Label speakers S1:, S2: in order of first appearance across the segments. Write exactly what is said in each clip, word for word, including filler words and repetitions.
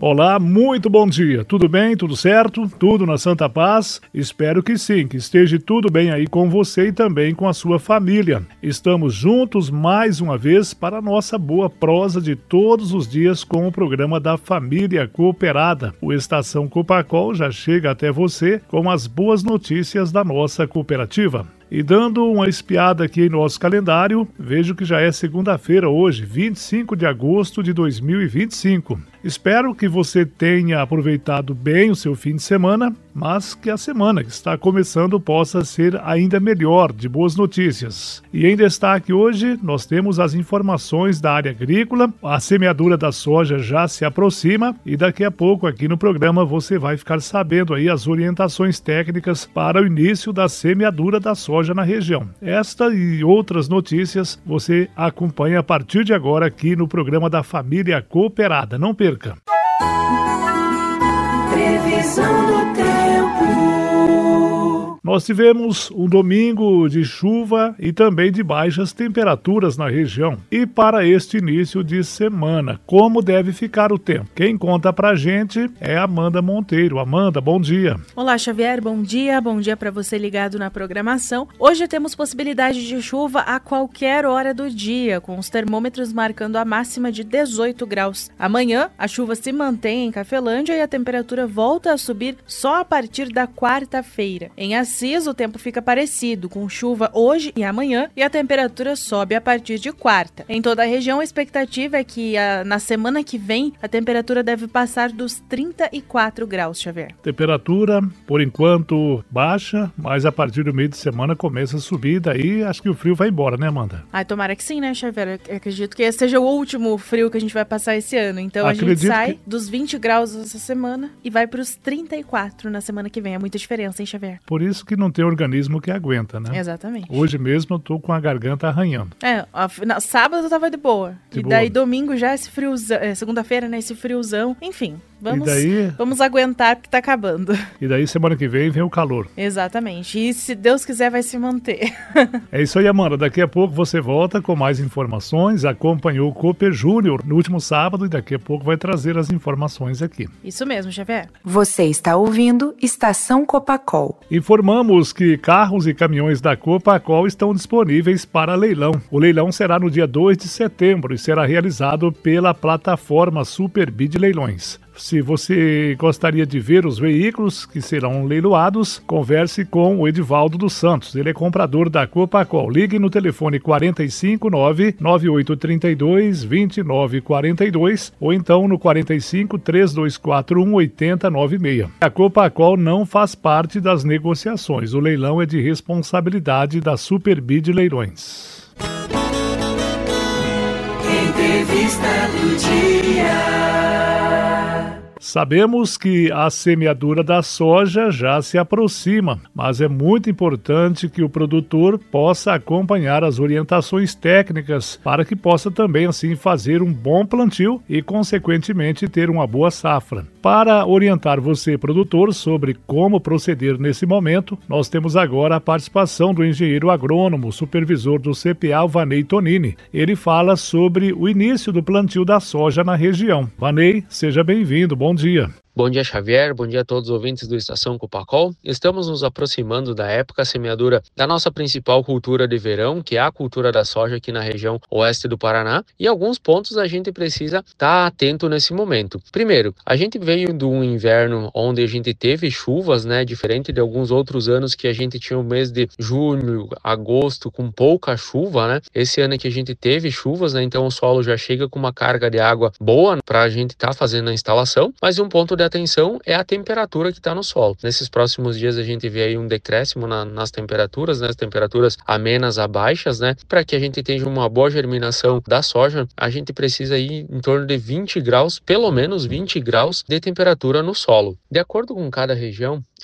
S1: Olá, muito bom dia. Tudo bem? Tudo certo? Tudo na Santa Paz? Espero que sim, que esteja tudo bem aí com você e também com a sua família. Estamos juntos mais uma vez para a nossa boa prosa de todos os dias com o programa da Família Cooperada. O Estação Copacol já chega até você com as boas notícias da nossa cooperativa. E dando uma espiada aqui em nosso calendário, vejo que já é segunda-feira hoje, vinte e cinco de agosto de dois mil e vinte e cinco. Espero que você tenha aproveitado bem o seu fim de semana, mas que a semana que está começando possa ser ainda melhor, de boas notícias. E em destaque hoje, nós temos as informações da área agrícola, a semeadura da soja já se aproxima e daqui a pouco aqui no programa você vai ficar sabendo aí as orientações técnicas para o início da semeadura da soja na região. Esta e outras notícias você acompanha a partir de agora aqui no programa da Família Cooperada. Não perca!
S2: Previsão do tempo.
S1: Nós tivemos um domingo de chuva e também de baixas temperaturas na região. E para este início de semana, como deve ficar o tempo? Quem conta pra gente é Amanda Monteiro. Amanda, bom dia.
S3: Olá, Xavier, bom dia. Bom dia para você ligado na programação. Hoje temos possibilidade de chuva a qualquer hora do dia, com os termômetros marcando a máxima de dezoito graus. Amanhã, a chuva se mantém em Cafelândia e a temperatura volta a subir só a partir da quarta-feira. Em Assis, o tempo fica parecido, com chuva hoje e amanhã, e a temperatura sobe a partir de quarta. Em toda a região, a expectativa é que a, na semana que vem a temperatura deve passar dos trinta e quatro graus, Xavier.
S1: Temperatura, por enquanto, baixa, mas a partir do meio de semana começa a subir, daí acho que o frio vai embora, né, Amanda?
S3: Ai, tomara que sim, né, Xavier? Eu acredito que esse seja o último frio que a gente vai passar esse ano. Então
S1: Acredito
S3: a gente sai
S1: que...
S3: dos vinte graus essa semana e vai para os trinta e quatro na semana que vem. É muita diferença, hein, Xavier?
S1: Por isso que não tem organismo que aguenta, né?
S3: Exatamente.
S1: Hoje mesmo eu tô com a garganta arranhando.
S3: É, a, na, sábado eu tava de boa.
S1: De
S3: e
S1: boa.
S3: Daí domingo já esse friozão, é, segunda-feira, né, esse friozão. Enfim, vamos,
S1: e daí...
S3: vamos aguentar porque tá acabando.
S1: E daí semana que vem vem o calor.
S3: Exatamente. E se Deus quiser vai se manter.
S1: É isso aí, Amanda. Daqui a pouco você volta com mais informações. Acompanhou o Cooper Júnior no último sábado e daqui a pouco vai trazer as informações aqui.
S3: Isso mesmo, Xavier.
S2: Você está ouvindo Estação Copacol.
S1: Informamos que carros e caminhões da Copacol estão disponíveis para leilão. O leilão será no dia dois de setembro e será realizado pela plataforma Superbid Leilões. Se você gostaria de ver os veículos que serão leiloados, converse com o Edivaldo dos Santos. Ele é comprador da Copacol. Ligue no telefone quatro cinco nove, nove oito três dois, dois nove quatro dois ou então no quatro cinco, três dois quatro um, oito zero nove seis. A Copacol não faz parte das negociações. O leilão é de responsabilidade da Superbid Leilões.
S2: Entrevista do dia.
S1: Sabemos que a semeadura da soja já se aproxima, mas é muito importante que o produtor possa acompanhar as orientações técnicas para que possa também assim fazer um bom plantio e consequentemente ter uma boa safra. Para orientar você, produtor, sobre como proceder nesse momento, nós temos agora a participação do engenheiro agrônomo, supervisor do C P A, Vanei Tonini. Ele fala sobre o início do plantio da soja na região. Vanei, seja bem-vindo, bom dia.
S4: Bom dia, Xavier. Bom dia a todos os ouvintes do Estação Copacol. Estamos nos aproximando da época semeadura da nossa principal cultura de verão, que é a cultura da soja aqui na região oeste do Paraná. E alguns pontos a gente precisa estar atento nesse momento. Primeiro, a gente veio de um inverno onde a gente teve chuvas, né, diferente de alguns outros anos que a gente tinha o mês de junho, agosto com pouca chuva, né? Esse ano que a gente teve chuvas, né, então o solo já chega com uma carga de água boa para a gente estar tá fazendo a instalação. Mas um ponto de atenção é a temperatura que está no solo. Nesses próximos dias a gente vê aí um decréscimo na, nas temperaturas, né? As temperaturas amenas a baixas, né? Para que a gente tenha uma boa germinação da soja, a gente precisa ir em torno de vinte graus, pelo menos vinte graus de temperatura no solo. De acordo com cada região,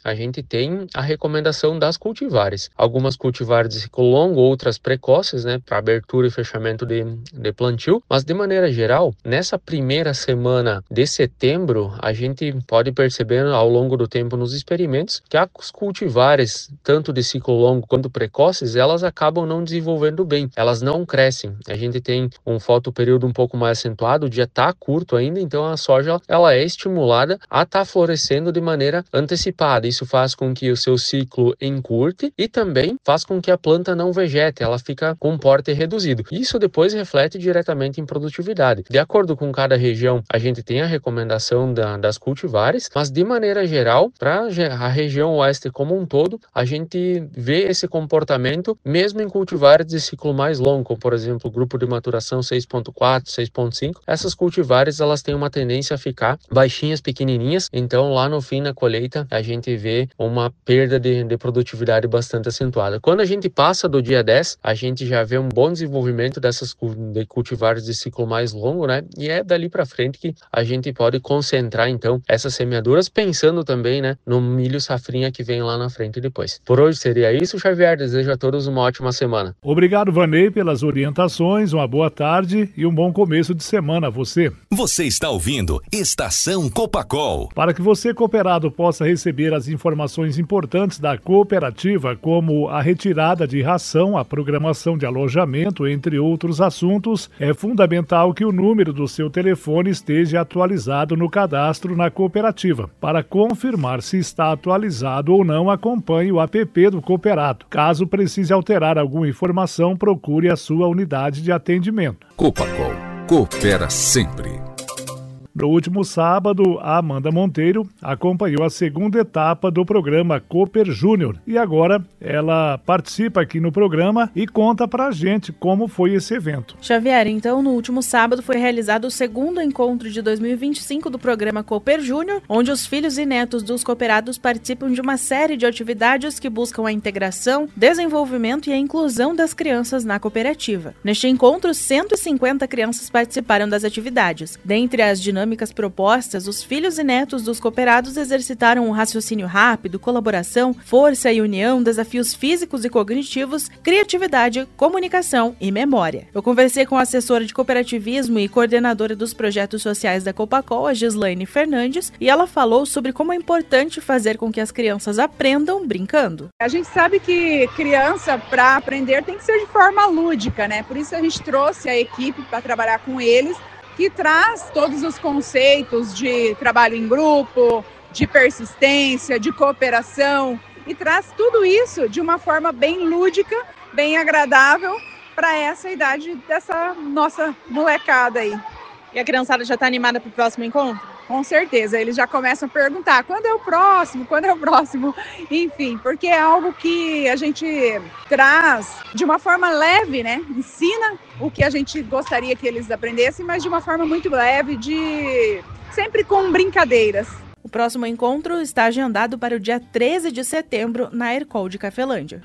S4: a gente tem a recomendação das cultivares. Algumas cultivares de ciclo longo, outras precoces, né, para abertura e fechamento de, de plantio, mas de maneira geral, nessa primeira semana de setembro, a gente pode perceber ao longo do tempo nos experimentos que as cultivares, tanto de ciclo longo quanto precoces, elas acabam não desenvolvendo bem, elas não crescem. A gente tem um fotoperíodo um pouco mais acentuado, o dia está curto ainda, então a soja ela é estimulada a estar tá florescendo de maneira antecipada. Isso faz com que o seu ciclo encurte e também faz com que a planta não vegete, ela fica com um porte reduzido. Isso depois reflete diretamente em produtividade. De acordo com cada região, a gente tem a recomendação da, das cultivares, mas de maneira geral, para a região oeste como um todo, a gente vê esse comportamento mesmo em cultivares de ciclo mais longo, como por exemplo o grupo de maturação seis ponto quatro, seis ponto cinco. Essas cultivares elas têm uma tendência a ficar baixinhas, pequenininhas, então lá no fim da colheita a gente vê uma perda de, de produtividade bastante acentuada. Quando a gente passa do dia dez, a gente já vê um bom desenvolvimento dessas de cultivares de ciclo mais longo, né? E é dali para frente que a gente pode concentrar então essas semeaduras, pensando também, né, no milho safrinha que vem lá na frente depois. Por hoje seria isso, Xavier. Desejo a todos uma ótima semana.
S1: Obrigado, Vanei, pelas orientações, uma boa tarde e um bom começo de semana a você.
S5: Você está ouvindo Estação Copacol.
S1: Para que você, cooperado, possa receber as informações importantes da cooperativa, como a retirada de ração, a programação de alojamento, entre outros assuntos, é fundamental que o número do seu telefone esteja atualizado no cadastro na cooperativa. Para confirmar se está atualizado ou não, acompanhe o app do cooperado. Caso precise alterar alguma informação, procure a sua unidade de atendimento.
S5: Copacol, coopera sempre.
S1: No último sábado, a Amanda Monteiro acompanhou a segunda etapa do programa Cooper Júnior e agora ela participa aqui no programa e conta pra gente como foi esse evento.
S3: Xavier, então no último sábado foi realizado o segundo encontro de dois mil e vinte e cinco do programa Cooper Júnior, onde os filhos e netos dos cooperados participam de uma série de atividades que buscam a integração, desenvolvimento e a inclusão das crianças na cooperativa. Neste encontro, cento e cinquenta crianças participaram das atividades. Dentre as dinâmicas dinâmicas propostas, os filhos e netos dos cooperados exercitaram um raciocínio rápido, colaboração, força e união, desafios físicos e cognitivos, criatividade, comunicação e memória. Eu conversei com a assessora de cooperativismo e coordenadora dos projetos sociais da Copacol, a Gislaine Fernandes, e ela falou sobre como é importante fazer com que as crianças aprendam brincando.
S6: A gente sabe que criança, para aprender, tem que ser de forma lúdica, né? Por isso a gente trouxe a equipe para trabalhar com eles, que traz todos os conceitos de trabalho em grupo, de persistência, de cooperação, e traz tudo isso de uma forma bem lúdica, bem agradável para essa idade dessa nossa molecada aí.
S3: E a criançada já está animada para o próximo encontro?
S6: Com certeza, eles já começam a perguntar quando é o próximo, quando é o próximo, enfim, porque é algo que a gente traz de uma forma leve, né? Ensina o que a gente gostaria que eles aprendessem, mas de uma forma muito leve, de sempre com brincadeiras.
S3: O próximo encontro está agendado para o dia treze de setembro na Ercol de Cafelândia.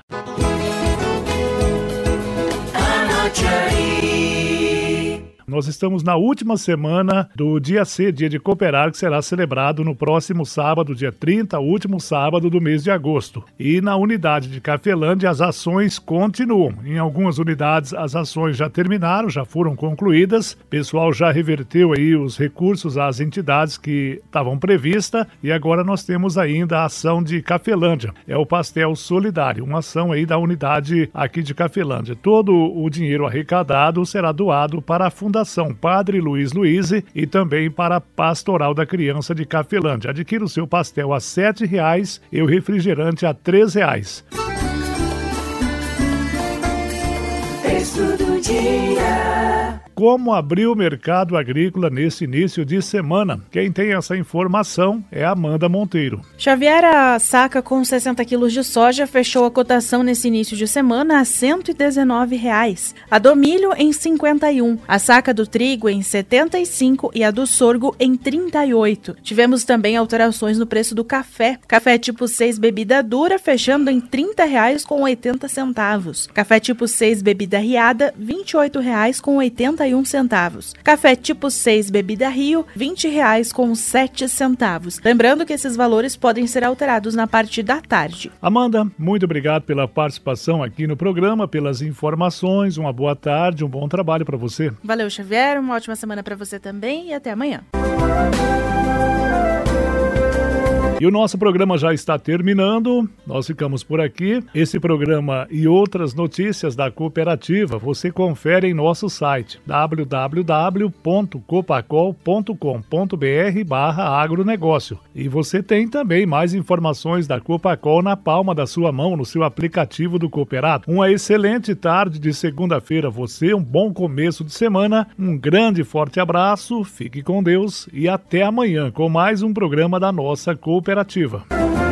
S2: Anote aí.
S1: Nós estamos na última semana do Dia C, Dia de Cooperar, que será celebrado no próximo sábado, dia trinta, último sábado do mês de agosto. E na unidade de Cafelândia as ações continuam. Em algumas unidades as ações já terminaram, já foram concluídas. O pessoal já reverteu aí os recursos às entidades que estavam previstas e agora nós temos ainda a ação de Cafelândia. É o Pastel Solidário, uma ação aí da unidade aqui de Cafelândia. Todo o dinheiro arrecadado será doado para a Fundação Fundação Padre Luiz Luiz e também para a Pastoral da Criança de Cafelândia. Adquira o seu pastel a sete reais e o refrigerante a três reais.
S2: Texto do dia.
S1: Como abriu o mercado agrícola nesse início de semana? Quem tem essa informação é a Amanda Monteiro.
S3: Xavier, a saca com sessenta quilos de soja fechou a cotação nesse início de semana a cento e dezenove reais. A do milho em cinquenta e um, a saca do trigo em setenta e cinco e a do sorgo em trinta e oito. Tivemos também alterações no preço do café. Café tipo seis bebida dura fechando em trinta reais com oitenta centavos. Café tipo seis bebida riada, vinte e oito reais com oitenta quarenta e um centavos. Café tipo seis Bebida Rio, vinte reais com sete centavos. Lembrando que esses valores podem ser alterados na parte da tarde.
S1: Amanda, muito obrigado pela participação aqui no programa, pelas informações. Uma boa tarde, um bom trabalho para você.
S3: Valeu, Xavier. Uma ótima semana para você também e até amanhã.
S1: E o nosso programa já está terminando, nós ficamos por aqui. Esse programa e outras notícias da cooperativa você confere em nosso site w w w ponto copacol ponto com ponto b r barra agronegócio. E você tem também mais informações da Copacol na palma da sua mão, no seu aplicativo do Cooperado. Uma excelente tarde de segunda-feira a você, um bom começo de semana, um grande e forte abraço, fique com Deus e até amanhã com mais um programa da nossa cooperativa.